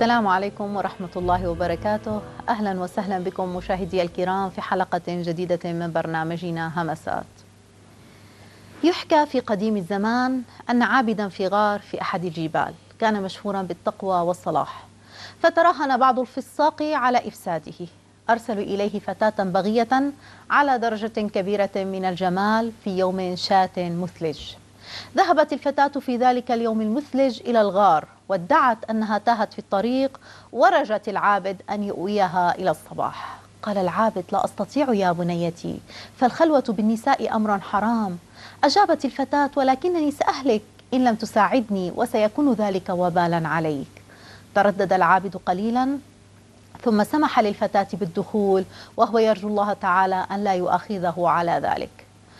السلام عليكم ورحمة الله وبركاته. أهلا وسهلا بكم مشاهدي الكرام في حلقة جديدة من برنامجنا همسات. يحكى في قديم الزمان أن عابدا في غار في أحد الجبال كان مشهورا بالتقوى والصلاح، فتراهن بعض الفساق على إفساده، أرسلوا إليه فتاة بغية على درجة كبيرة من الجمال في يوم شاة مثلج. ذهبت الفتاة في ذلك اليوم المثلج إلى الغار وادعت أنها تاهت في الطريق، ورجت العابد أن يؤويها إلى الصباح. قال العابد: لا أستطيع يا بنيتي، فالخلوة بالنساء أمر حرام. أجابت الفتاة: ولكنني سأهلك إن لم تساعدني، وسيكون ذلك وبالا عليك. تردد العابد قليلا ثم سمح للفتاة بالدخول، وهو يرجو الله تعالى أن لا يؤاخذه على ذلك.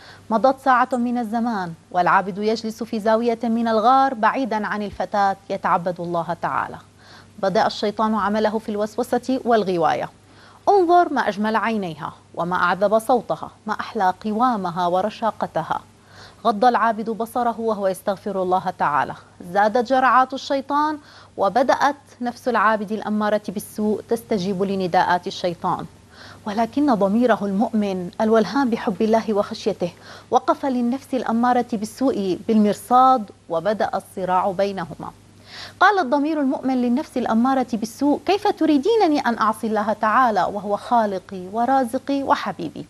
مضت ساعة من الزمان والعابد يجلس في زاوية من الغار بعيدا عن الفتاة يتعبد الله تعالى. بدأ الشيطان عمله في الوسوسة والغواية: انظر ما أجمل عينيها، وما أعذب صوتها، ما أحلى قوامها ورشاقتها. غض العابد بصره وهو يستغفر الله تعالى. زادت جرعات الشيطان، وبدأت نفس العابد الأمارة بالسوء تستجيب لنداءات الشيطان، ولكن ضميره المؤمن الولهان بحب الله وخشيته وقف للنفس الأمارة بالسوء بالمرصاد، وبدأ الصراع بينهما. قال الضمير المؤمن للنفس الأمارة بالسوء: كيف تريدينني أن أعصي الله تعالى وهو خالقي ورازقي وحبيبي؟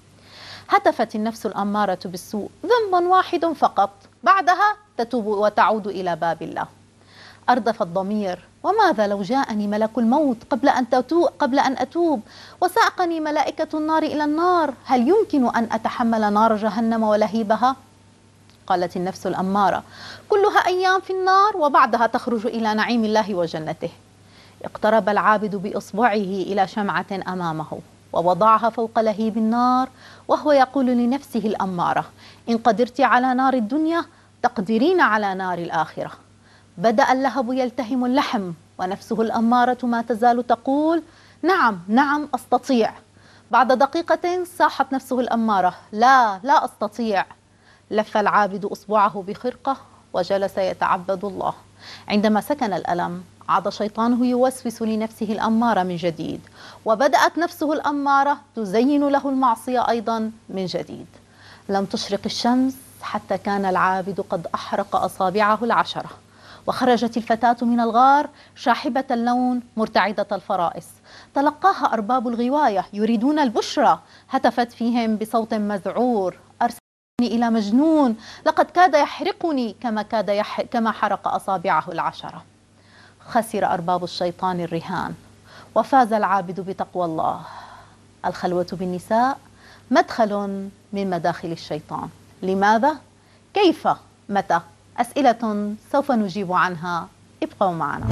هتفت النفس الأمارة بالسوء: ذنب واحد فقط، بعدها تتوب وتعود إلى باب الله. أردف الضمير: وماذا لو جاءني ملك الموت قبل أن أتوب، وساقني ملائكة النار إلى النار، هل يمكن أن أتحمل نار جهنم ولهيبها؟ قالت النفس الأمارة: كلها أيام في النار، وبعدها تخرج إلى نعيم الله وجنته. اقترب العابد بإصبعه إلى شمعة أمامه ووضعها فوق لهيب النار، وهو يقول لنفسه الأمارة: إن قدرت على نار الدنيا تقدرين على نار الآخرة. بدأ اللهب يلتهم اللحم، ونفسه الأمارة ما تزال تقول: نعم نعم أستطيع. بعد دقيقة صاحت نفسه الأمارة: لا أستطيع. لف العابد أصبعه بخرقة وجلس يتعبد الله. عندما سكن الألم عاد شيطانه يوسوس لنفسه الأمارة من جديد، وبدأت نفسه الأمارة تزين له المعصية أيضا من جديد. لم تشرق الشمس حتى كان العابد قد أحرق أصابعه العشرة، وخرجت الفتاة من الغار شاحبة اللون مرتعدة الفرائس. تلقاها أرباب الغواية يريدون البشرى، هتفت فيهم بصوت مذعور: أرسلني إلى مجنون، لقد كاد يحرقني كما حرق أصابعه العشرة. خسر أرباب الشيطان الرهان، وفاز العابد بتقوى الله. الخلوة بالنساء مدخل من مداخل الشيطان. لماذا؟ كيف؟ متى؟ أسئلة سوف نجيب عنها، ابقوا معنا.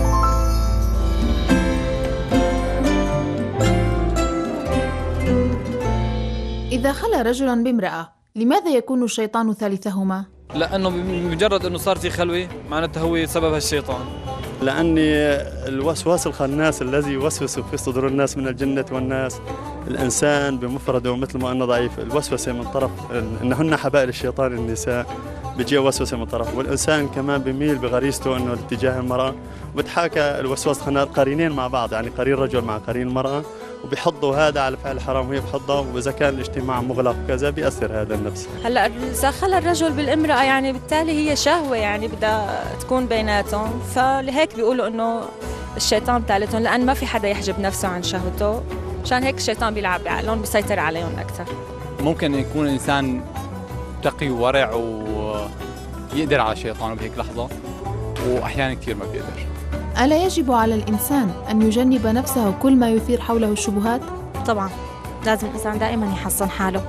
إذا خلى رجل بامرأة، لماذا يكون الشيطان ثالثهما؟ لأنه بمجرد أنه صار في خلوة معناته هو سببها الشيطان. لأن الوسواس الخناس الذي يوسوس في صدور الناس من الجنة والناس، الإنسان بمفرده مثل ما أنه ضعيف، الوسوسة من طرف إنهن حبائل الشيطان النساء، بيجي وسوسة من طرف، والإنسان كمان بيميل بغريزته إنه اتجاه المرأة، وبتحاكى الوسواس الخناس قرينين مع بعض، يعني قرين رجل مع قرين مرأة، وبيحضوا هذا على فعل حرام وهي بتحضها، وإذا كان الاجتماع مغلق كذا بيأثر هذا النفس. هلا إذا خلى الرجل بالامرأة يعني بالتالي هي شهوة يعني بدها تكون بيناتهم، فلهيك بيقولوا إنه الشيطان ثالثهم، لأن ما في حدا يحجب نفسه عن شهوته، عشان هيك الشيطان بيلعب بعقلهم بيسيطر عليهم أكثر. ممكن يكون إنسان تقي وورع ويقدر على شيطانه بهيك لحظة، وأحيانا كثير ما بيقدر. ألا يجب على الإنسان أن يجنب نفسه كل ما يثير حوله الشبهات؟ طبعا لازم الإنسان دائما يحصن حاله،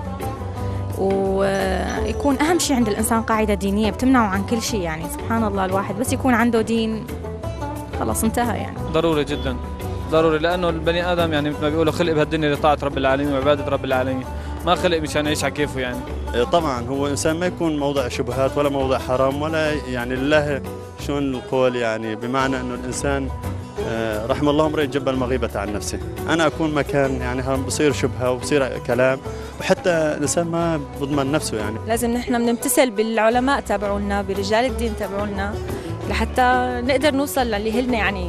ويكون أهم شيء عند الإنسان قاعدة دينية بتمنعه عن كل شيء. يعني سبحان الله، الواحد بس يكون عنده دين خلاص انتهى. يعني ضروري جدا، ضروري، لأنه البني آدم يعني مثل ما بيقولوا خلق بهالدنيا لطاعة رب العالمين وعبادة رب العالمين، ما خلق مشان يعيش على كيفه. يعني طبعا هو إنسان ما يكون موضع شبهات ولا موضع حرام ولا يعني لله شلون القول، يعني بمعنى إنه الإنسان رحم الله امرئ جب المغيبة عن نفسه. أنا أكون مكان يعني هم بصير شبهة وبصير كلام، وحتى الإنسان ما بضمن نفسه. يعني لازم نحن بنمتثل بالعلماء تبعولنا، برجال الدين تبعولنا، لحتى نقدر نوصل للي هلنا يعني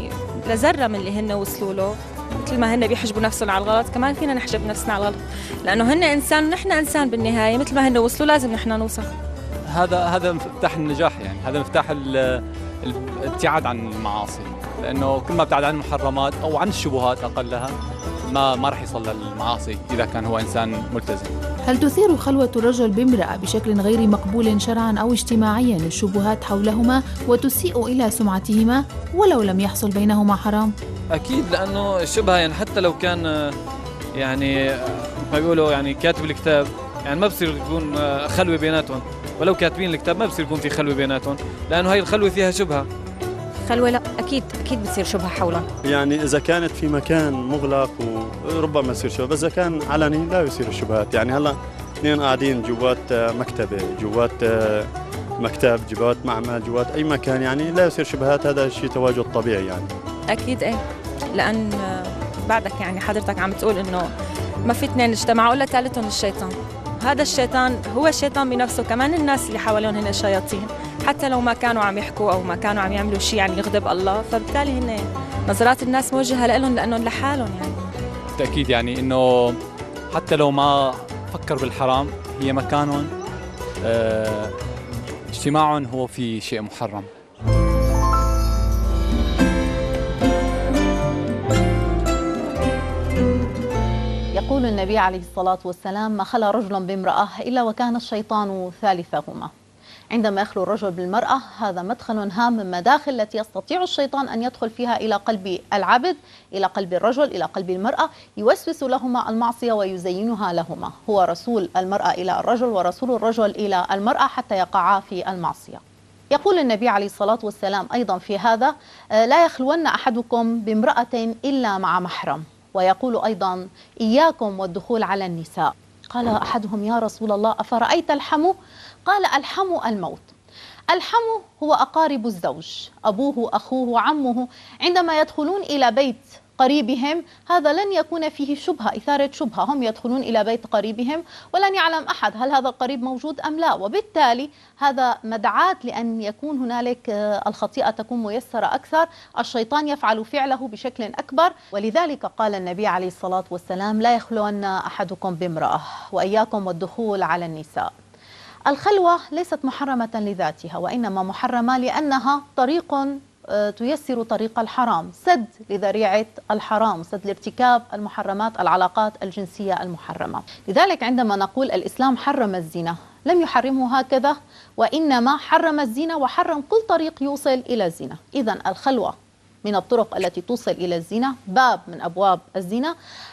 لذرة من اللي هن وصلوا له، مثل ما هن بيحجبوا نفسهم على الغلط كمان فينا نحجب نفسنا على الغلط، لأنه هن إنسان ونحن إنسان بالنهاية، مثل ما هن وصلوا لازم نحن نوصل. هذا مفتاح النجاح، يعني هذا مفتاح الابتعاد عن المعاصي، لأنه كل ما ابتعد عن المحرمات أو عن الشبهات أقلها ما راح يصل للمعاصي إذا كان هو إنسان ملتزم. هل تثير خلوة الرجل بامرأة بشكل غير مقبول شرعاً أو اجتماعياً الشبهات حولهما وتسيء إلى سمعتهما ولو لم يحصل بينهما حرام؟ اكيد، لانه الشبهه يعني حتى لو كان يعني ما بيقولوا يعني كاتب الكتاب، يعني ما بصير يكون خلوه بيناتهم، ولو كاتبين الكتاب ما بصير يكون في خلوه بيناتهم، لانه هي الخلوه فيها شبهه. خلوة لا، أكيد بتصير شبهة حولهم. يعني إذا كانت في مكان مغلق وربما يصير شبهة، بس إذا كان علني لا يصير الشبهات. يعني هلا اثنين قاعدين جوات مكتبة، جوات مكتب، جوات معمل، جوات أي مكان، يعني لا يصير شبهات. هذا شيء تواجد طبيعي يعني. أكيد إيه، لأن بعدك يعني حضرتك عم تقول إنه ما في اثنين اجتمعوا إلا ثالثهم الشيطان. هذا الشيطان هو الشيطان بنفسه، كمان الناس اللي حواليهم هن شياطين، حتى لو ما كانوا عم يحكوا أو ما كانوا عم يعملوا شيء يعني يغضب الله، فبالتالي هن نظرات الناس موجهة لهم لأنهم لحالهم. يعني بالتأكيد يعني إنه حتى لو ما فكر بالحرام، هي مكانهم اجتماعهم هو في شيء محرم. يقول النبي عليه الصلاة والسلام: ما خلا رجل بامرأة إلا وكان الشيطان ثالثهما. عندما يخلو الرجل بالمرأة، هذا مدخل هام من مداخل التي يستطيع الشيطان أن يدخل فيها إلى قلب العبد، إلى قلب الرجل، إلى قلب المرأة، يوسوس لهما المعصية ويزينها لهما. هو رسول المرأة إلى الرجل ورسول الرجل إلى المرأة حتى يقعا في المعصية. يقول النبي عليه الصلاة والسلام أيضا في هذا: لا يخلون أحدكم بامرأة إلا مع محرم. ويقول أيضا: إياكم والدخول على النساء. قال أحدهم: يا رسول الله أفرأيت الحمو؟ قال: الحمو الموت. الحمو هو أقارب الزوج، أبوه، أخوه، عمه. عندما يدخلون إلى بيت قريبهم، هذا لن يكون فيه شبهة، إثارة شبهة. هم يدخلون إلى بيت قريبهم ولن يعلم أحد هل هذا القريب موجود أم لا، وبالتالي هذا مدعاة لأن يكون هنالك الخطيئة تكون ميسرة أكثر، الشيطان يفعل فعله بشكل أكبر. ولذلك قال النبي عليه الصلاة والسلام: لا يخلون أحدكم بامرأة وإياكم والدخول على النساء. الخلوة ليست محرمة لذاتها، وإنما محرمة لأنها طريق تيسر طريق الحرام، سد لذريعة الحرام، سد لارتكاب المحرمات، العلاقات الجنسية المحرمة. لذلك عندما نقول الإسلام حرم الزنا، لم يحرمه هكذا، وإنما حرم الزنا وحرم كل طريق يوصل إلى الزنا. إذن الخلوة من الطرق التي توصل إلى الزنا، باب من أبواب الزنا.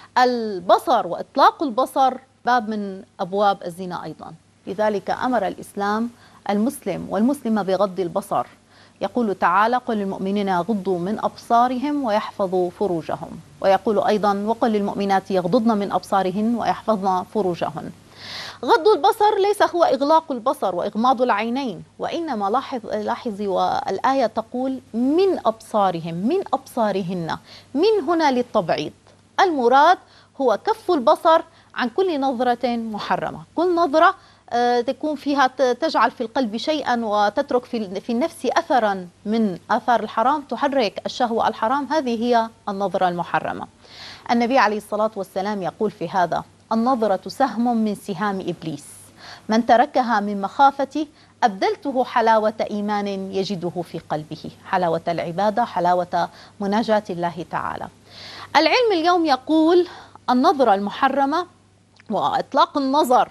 البصر وإطلاق البصر باب من أبواب الزنا أيضا. لذلك أمر الإسلام المسلم والمسلمة بغض البصر. يقول تعالى: قل للمؤمنين يغضوا من أبصارهم ويحفظوا فروجهم. ويقول أيضا: وقل للمؤمنات يغضضن من أبصارهن ويحفظن فروجهن. غض البصر ليس هو إغلاق البصر وإغماض العينين، وإنما لاحظي والآية تقول: من أبصارهم، من أبصارهن، من هنا للتبعيض. المراد هو كف البصر عن كل نظرة محرمة، كل نظرة تكون فيها تجعل في القلب شيئا وتترك في النفس أثرا من آثار الحرام، تحرك الشهوة الحرام، هذه هي النظرة المحرمة. النبي عليه الصلاة والسلام يقول في هذا: النظرة سهم من سهام إبليس، من تركها من مخافتي أبدلته حلاوة إيمان يجده في قلبه، حلاوة العبادة، حلاوة مناجاة الله تعالى. العلم اليوم يقول النظرة المحرمة وإطلاق النظر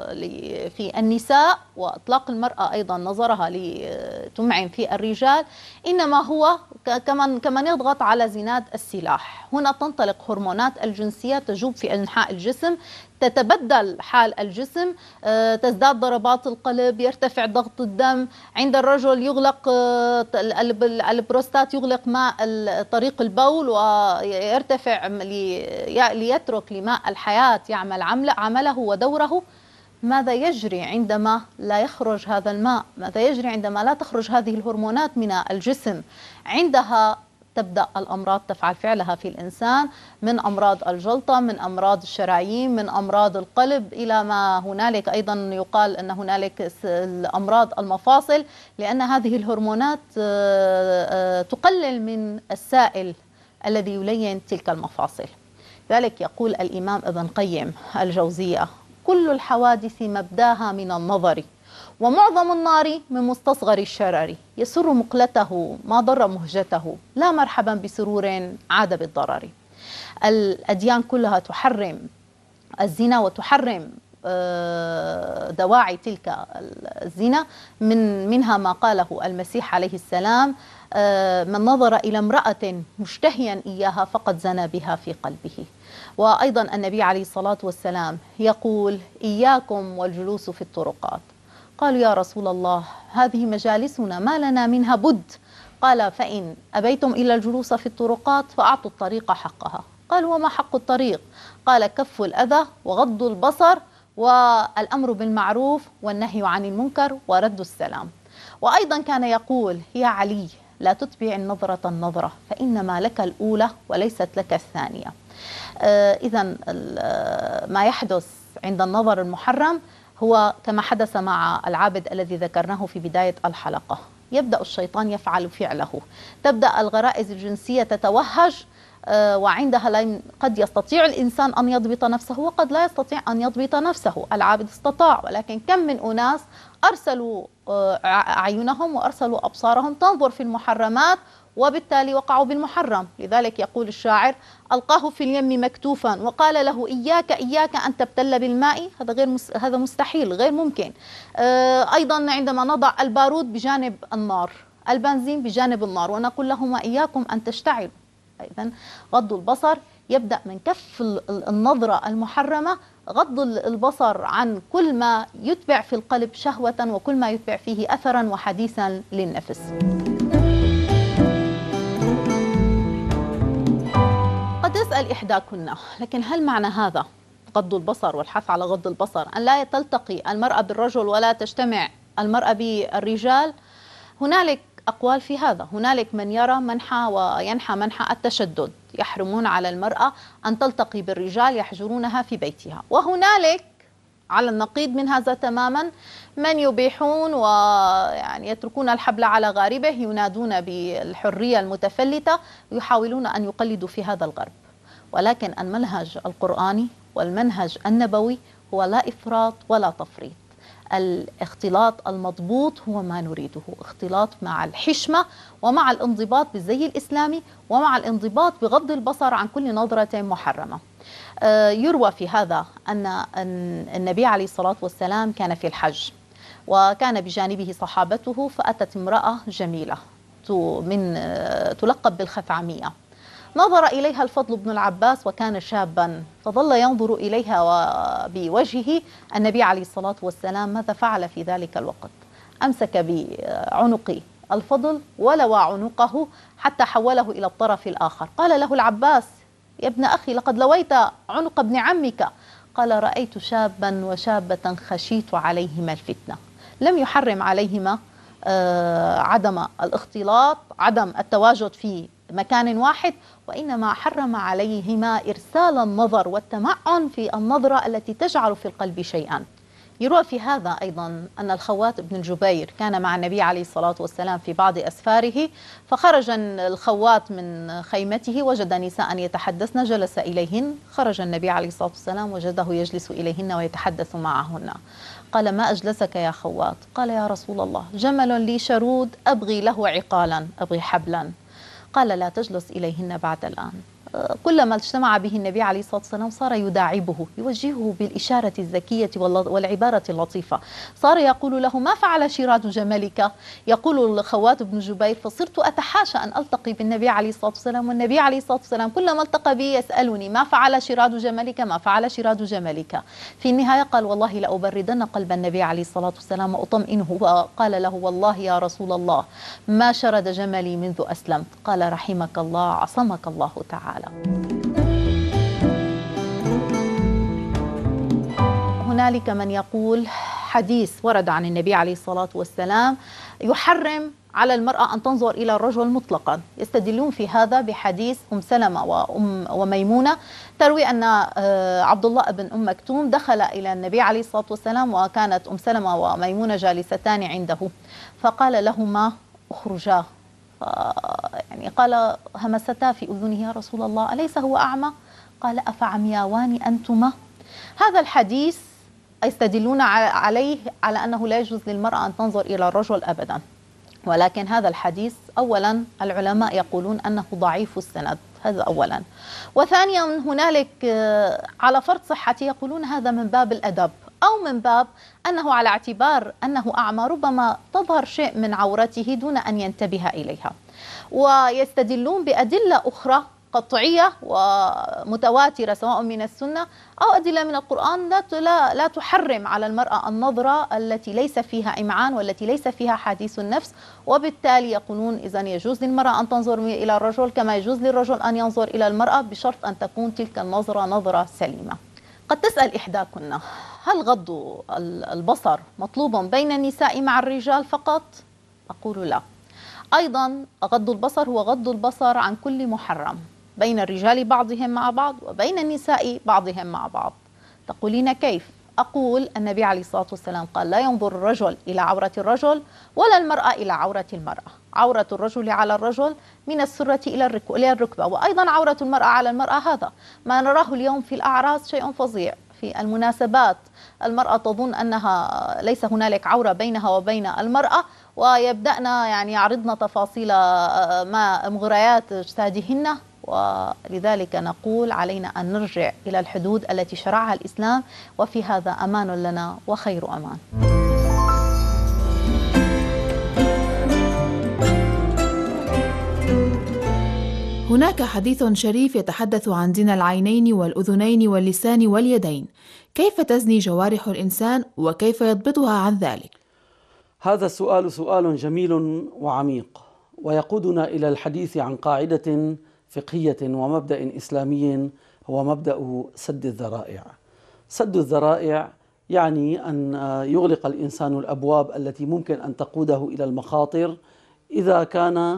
في النساء وإطلاق المرأة أيضا نظرها لتمعن في الرجال، إنما هو كمن يضغط على زناد السلاح. هنا تنطلق هرمونات الجنسية تجوب في أنحاء الجسم، تتبدل حال الجسم، تزداد ضربات القلب، يرتفع ضغط الدم. عند الرجل يغلق البروستات، يغلق ماء طريق البول ويرتفع ليترك لماء الحياة يعمل عمله ودوره. ماذا يجري عندما لا يخرج هذا الماء؟ ماذا يجري عندما لا تخرج هذه الهرمونات من الجسم؟ عندها تبدأ الأمراض تفعل فعلها في الإنسان، من أمراض الجلطة، من أمراض الشرايين، من أمراض القلب، إلى ما هنالك أيضا يقال أن هنالك أمراض المفاصل، لأن هذه الهرمونات تقلل من السائل الذي يلين تلك المفاصل. لذلك يقول الإمام ابن قيم الجوزية: كل الحوادث مبداها من النظر، ومعظم النار من مستصغر الشرر، يسر مقلته ما ضر مهجته، لا مرحبا بسرور عاد بالضرر. الأديان كلها تحرم الزنا وتحرم دواعي تلك الزنا، منها ما قاله المسيح عليه السلام: من نظر إلى امرأة مشتهيا إياها فقد زنى بها في قلبه. وأيضا النبي عليه الصلاة والسلام يقول: إياكم والجلوس في الطرقات. قالوا: يا رسول الله، هذه مجالسنا ما لنا منها بد. قال: فإن أبيتم إلا الجلوس في الطرقات فأعطوا الطريق حقها. قالوا: وما حق الطريق؟ قال: كف الأذى وغض البصر والأمر بالمعروف والنهي عن المنكر ورد السلام. وأيضا كان يقول: يا علي، لا تتبع النظرة النظرة، فإنما لك الأولى وليست لك الثانية. إذا ما يحدث عند النظر المحرم هو كما حدث مع العابد الذي ذكرناه في بداية الحلقة. يبدأ الشيطان يفعل فعله، تبدأ الغرائز الجنسية تتوهج، وعندها قد يستطيع الإنسان أن يضبط نفسه وقد لا يستطيع أن يضبط نفسه. العابد استطاع، ولكن كم من أناس أرسلوا أعينهم وأرسلوا أبصارهم تنظر في المحرمات، وبالتالي وقعوا بالمحرم. لذلك يقول الشاعر: ألقاه في اليم مكتوفا وقال له: إياك إياك أن تبتل بالماء. هذا مستحيل، غير ممكن. أيضا عندما نضع البارود بجانب النار، البنزين بجانب النار، ونقول لهما: إياكم أن تشتعلوا. إذن غض البصر يبدأ من كف النظرة المحرمة، غض البصر عن كل ما يتبع في القلب شهوة وكل ما يتبع فيه أثرا وحديثا للنفس. قد يسأل إحداكن: لكن هل معنى هذا غض البصر والحث على غض البصر أن لا تلتقي المرأة بالرجل ولا تجتمع المرأة بالرجال؟ هنالك أقوال في هذا. هنالك من يرى منحى وينحى منحى التشدد، يحرمون على المرأة أن تلتقي بالرجال، يحجرونها في بيتها. وهنالك على النقيض من هذا تماما من يبيحون ويعني يتركون الحبل على غاربه، ينادون بالحرية المتفلتة ويحاولون أن يقلدوا في هذا الغرب. ولكن المنهج القرآني والمنهج النبوي هو لا إفراط ولا تفريط. الاختلاط المضبوط هو ما نريده، اختلاط مع الحشمة ومع الانضباط بالزي الإسلامي ومع الانضباط بغض البصر عن كل نظرة محرمة. يروى في هذا أن النبي عليه الصلاة والسلام كان في الحج، وكان بجانبه صحابته، فأتت امرأة جميلة تلقب بالخثعمية. نظر إليها الفضل بن العباس وكان شابا، فظل ينظر إليها بوجهه. النبي عليه الصلاة والسلام ماذا فعل في ذلك الوقت؟ أمسك بعنق الفضل ولوى عنقه حتى حوله إلى الطرف الآخر. قال له العباس: يا ابن أخي، لقد لويت عنق ابن عمك. قال: رأيت شابا وشابة خشيت عليهما الفتنة. لم يحرم عليهما عدم الاختلاط، عدم التواجد في مكان واحد، وإنما حرم عليهما إرسال النظر والتمعن في النظرة التي تجعل في القلب شيئا. يروى في هذا أيضا أن الخوات بن الجبير كان مع النبي عليه الصلاة والسلام في بعض أسفاره، فخرج الخوات من خيمته وجد نساء يتحدثن، جلس إليهن. خرج النبي عليه الصلاة والسلام وجده يجلس إليهن ويتحدث معهن. قال: ما أجلسك يا خوات؟ قال: يا رسول الله، جمل لي شرود أبغي له عقالا، أبغي حبلا. قال: لا تجلس إليهن بعد الآن. كلما اجتمع به النبي عليه الصلاة والسلام صار يداعبه، يوجهه بالإشارة الذكية والعبارة اللطيفة. صار يقول له: ما فعل شراد جملك؟ يقول الخوات بن جبير: فصرت أتحاشى أن ألتقي بالنبي عليه الصلاة والسلام، والنبي عليه الصلاة والسلام كلما التقى بي يسألني: ما فعل شراد جملك؟ ما فعل شراد جملك؟ في النهاية قال: والله لأبردن قلب النبي عليه الصلاة والسلام وأطمئنه. وقال له: والله يا رسول الله ما شرد جملي منذ أسلمت. قال: رحمك الله، عصمك الله تعالى. هنالك من يقول حديث ورد عن النبي عليه الصلاة والسلام يحرم على المرأة أن تنظر إلى الرجل مطلقا. يستدلون في هذا بحديث أم سلمة وميمونة، تروي أن عبد الله بن أم مكتوم دخل إلى النبي عليه الصلاة والسلام، وكانت أم سلمة وميمونة جالستان عنده، فقال لهما: اخرجا يعني قال همستا في أذنه: يا رسول الله أليس هو أعمى؟ قال: أفعمياوان أنتما؟ هذا الحديث يستدلون عليه على أنه لا يجوز للمرأة أن تنظر إلى الرجل أبدا، ولكن هذا الحديث أولا العلماء يقولون أنه ضعيف السند، هذا أولا. وثانيا هنالك على فرض صحته يقولون هذا من باب الأدب، أو من باب أنه على اعتبار أنه أعمى ربما تظهر شيء من عورته دون أن ينتبه إليها. ويستدلون بأدلة أخرى قطعية ومتواترة سواء من السنة أو أدلة من القرآن لا تحرم على المرأة النظرة التي ليس فيها إمعان والتي ليس فيها حديث النفس، وبالتالي يقولون إذن يجوز للمرأة أن تنظر إلى الرجل كما يجوز للرجل أن ينظر إلى المرأة، بشرط أن تكون تلك النظرة نظرة سليمة. قد تسأل إحداكن: هل غض البصر مطلوب بين النساء مع الرجال فقط؟ أقول لا. أيضا غض البصر هو غض البصر عن كل محرم بين الرجال بعضهم مع بعض وبين النساء بعضهم مع بعض. تقولين كيف؟ أقول النبي عليه الصلاة والسلام قال: لا ينظر الرجل إلى عورة الرجل ولا المرأة إلى عورة المرأة. عورة الرجل على الرجل من السرة إلى الركبة، وأيضا عورة المرأة على المرأة. هذا ما نراه اليوم في الأعراس شيء فظيع. في المناسبات المرأة تظن أنها ليس هنالك عورة بينها وبين المرأة، ويبدأن يعني يعرضن تفاصيل ما مغريات اجسادهن، ولذلك نقول علينا أن نرجع إلى الحدود التي شرعها الإسلام، وفي هذا أمان لنا وخير أمان. هناك حديث شريف يتحدث عن زنا العينين والأذنين واللسان واليدين. كيف تزني جوارح الإنسان وكيف يضبطها عن ذلك؟ هذا السؤال سؤال جميل وعميق، ويقودنا إلى الحديث عن قاعدة فقهية ومبدأ إسلامي هو مبدأ سد الذرائع. سد الذرائع يعني أن يغلق الإنسان الأبواب التي ممكن أن تقوده إلى المخاطر إذا كان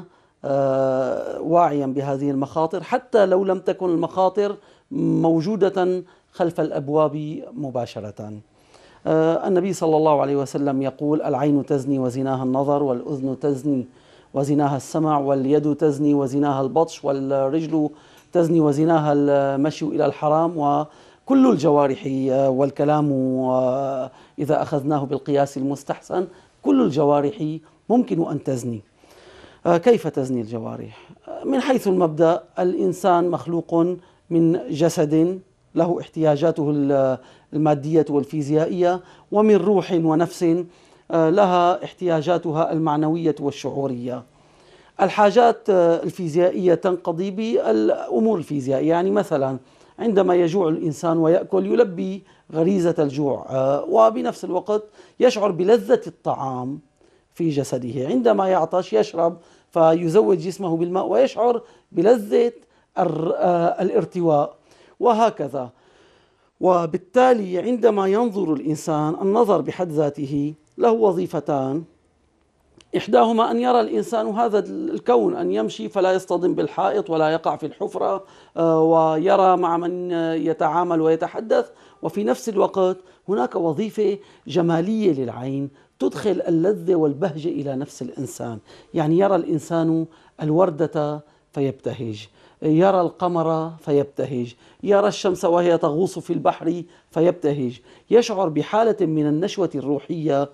واعيا بهذه المخاطر، حتى لو لم تكن المخاطر موجودة خلف الأبواب مباشرة. النبي صلى الله عليه وسلم يقول: العين تزني وزناها النظر، والأذن تزني وزناها السمع، واليد تزني وزناها البطش، والرجل تزني وزناها المشي إلى الحرام. وكل الجوارح، والكلام إذا أخذناه بالقياس المستحسن كل الجوارح ممكن أن تزني. كيف تزني الجوارح؟ من حيث المبدأ الإنسان مخلوق من جسد له احتياجاته المادية والفيزيائية، ومن روح ونفس لها احتياجاتها المعنوية والشعورية. الحاجات الفيزيائية تنقضي بالأمور الفيزيائية، يعني مثلا عندما يجوع الإنسان ويأكل يلبي غريزة الجوع، وبنفس الوقت يشعر بلذة الطعام في جسده. عندما يعطش يشرب فيزود جسمه بالماء ويشعر بلذة الارتواء، وهكذا. وبالتالي عندما ينظر الإنسان، النظر بحد ذاته له وظيفتان، إحداهما أن يرى الإنسان هذا الكون، أن يمشي فلا يصطدم بالحائط ولا يقع في الحفرة، ويرى مع من يتعامل ويتحدث. وفي نفس الوقت هناك وظيفة جمالية للعين تدخل اللذة والبهجة إلى نفس الإنسان، يعني يرى الإنسان الوردة فيبتهج، يرى القمر فيبتهج، يرى الشمس وهي تغوص في البحر فيبتهج، يشعر بحالة من النشوة الروحية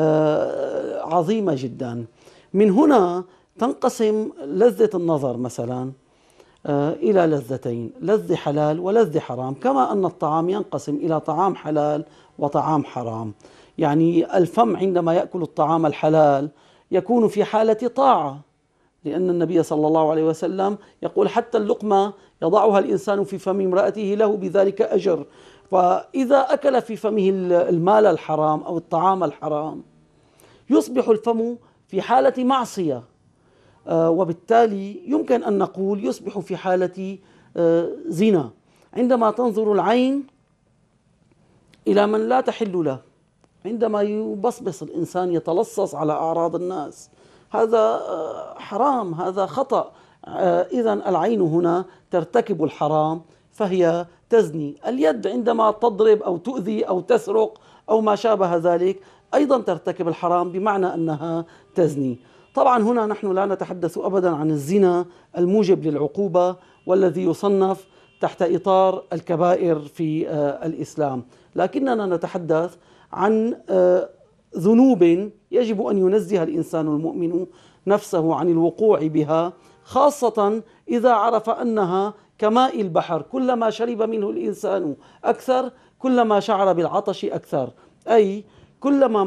عظيمة جدا. من هنا تنقسم لذة النظر مثلا إلى لذتين: لذة حلال ولذة حرام، كما أن الطعام ينقسم إلى طعام حلال وطعام حرام. يعني الفم عندما يأكل الطعام الحلال يكون في حالة طاعة، لأن النبي صلى الله عليه وسلم يقول: حتى اللقمة يضعها الإنسان في فم امرأته له بذلك أجر. فإذا أكل في فمه المال الحرام أو الطعام الحرام يصبح الفم في حالة معصية، وبالتالي يمكن أن نقول يصبح في حالة زنا. عندما تنظر العين إلى من لا تحل له، عندما يبصبص الإنسان يتلصص على أعراض الناس، هذا حرام، هذا خطأ. إذن العين هنا ترتكب الحرام فهي تزني. اليد عندما تضرب أو تؤذي أو تسرق أو ما شابه ذلك أيضا ترتكب الحرام، بمعنى أنها تزني. طبعا هنا نحن لا نتحدث أبدا عن الزنا الموجب للعقوبة والذي يصنف تحت إطار الكبائر في الإسلام، لكننا نتحدث عن ذنوب يجب أن ينزه الإنسان المؤمن نفسه عن الوقوع بها، خاصة إذا عرف أنها كماء البحر، كلما شرب منه الإنسان أكثر كلما شعر بالعطش أكثر، أي كلما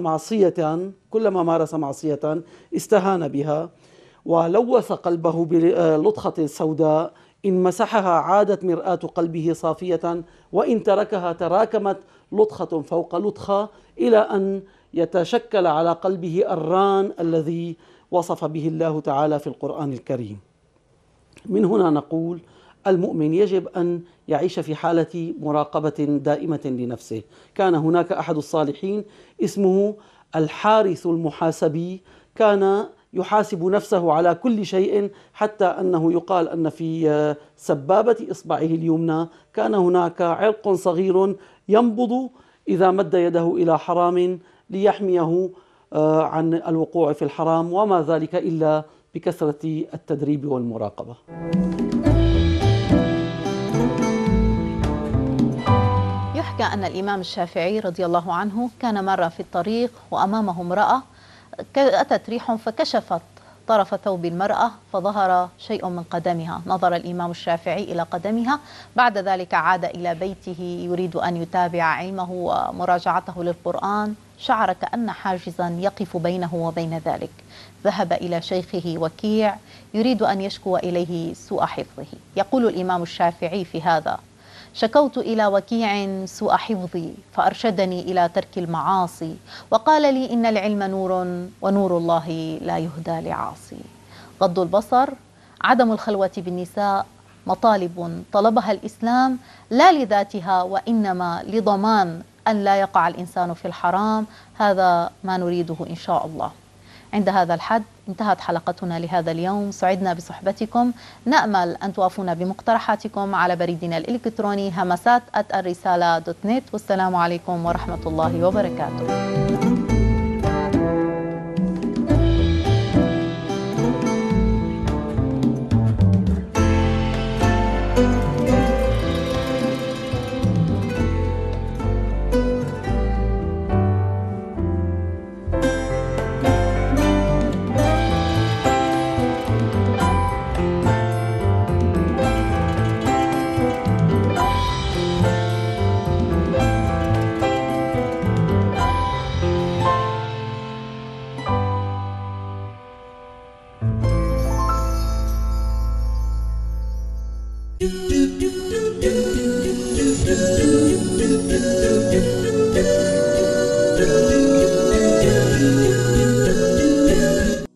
مارس معصية استهان بها ولوث قلبه بلطخة سوداء، إن مسحها عادت مرآة قلبه صافية، وإن تركها تراكمت لطخة فوق لطخة إلى أن يتشكل على قلبه الران الذي وصف به الله تعالى في القرآن الكريم. من هنا نقول المؤمن يجب أن يعيش في حالة مراقبة دائمة لنفسه. كان هناك أحد الصالحين اسمه الحارث المحاسبي، كان يحاسب نفسه على كل شيء، حتى أنه يقال أن في سبابة إصبعه اليمنى كان هناك علق صغير ينبض إذا مد يده إلى حرام ليحميه عن الوقوع في الحرام، وما ذلك إلا بكثرة التدريب والمراقبة. يحكى أن الإمام الشافعي رضي الله عنه كان مرة في الطريق وأمامه امرأة أتت ريح فكشفت طرف ثوب المرأة فظهر شيء من قدمها. نظر الإمام الشافعي إلى قدمها، بعد ذلك عاد إلى بيته يريد أن يتابع علمه ومراجعته للقرآن، شعر كأن حاجزا يقف بينه وبين ذلك. ذهب إلى شيخه وكيع يريد أن يشكو إليه سوء حفظه. يقول الإمام الشافعي في هذا: شكوت إلى وكيع سوء حفظي فأرشدني إلى ترك المعاصي، وقال لي إن العلم نور ونور الله لا يهدى لعاصي. غض البصر، عدم الخلوة بالنساء مطالب طلبها الإسلام لا لذاتها وإنما لضمان أن لا يقع الإنسان في الحرام. هذا ما نريده إن شاء الله. عند هذا الحد انتهت حلقتنا لهذا اليوم. سعدنا بصحبتكم. نأمل أن توافونا بمقترحاتكم على بريدنا الإلكتروني همسات@الرسالة.net. والسلام عليكم ورحمة الله وبركاته.